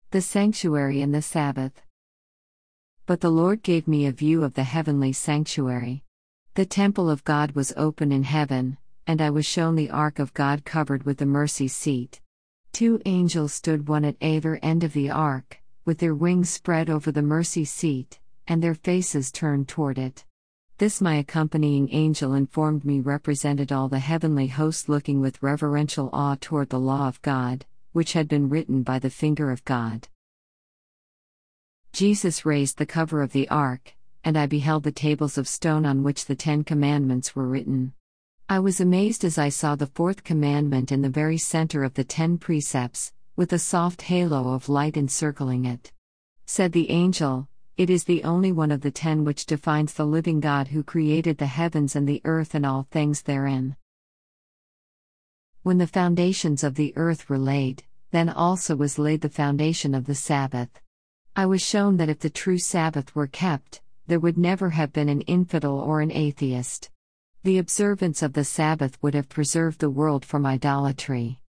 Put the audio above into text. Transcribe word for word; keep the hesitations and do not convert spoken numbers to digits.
The sanctuary and the Sabbath. But the Lord gave me a view of the heavenly sanctuary. The temple of God was open in heaven, and I was shown the ark of God covered with the mercy seat. Two angels stood one at either end of the ark, with their wings spread over the mercy seat, and their faces turned toward it. This my accompanying angel informed me represented all the heavenly host looking with reverential awe toward the law of God, which had been written by the finger of God. Jesus raised the cover of the ark, and I beheld the tables of stone on which the Ten Commandments were written. I was amazed as I saw the fourth commandment in the very center of the ten precepts, with a soft halo of light encircling it. Said the angel, "It is the only one of the ten which defines the living God who created the heavens and the earth and all things therein. When the foundations of the earth were laid, then also was laid the foundation of the Sabbath. I was shown that if the true Sabbath were kept, there would never have been an infidel or an atheist. The observance of the Sabbath would have preserved the world from idolatry.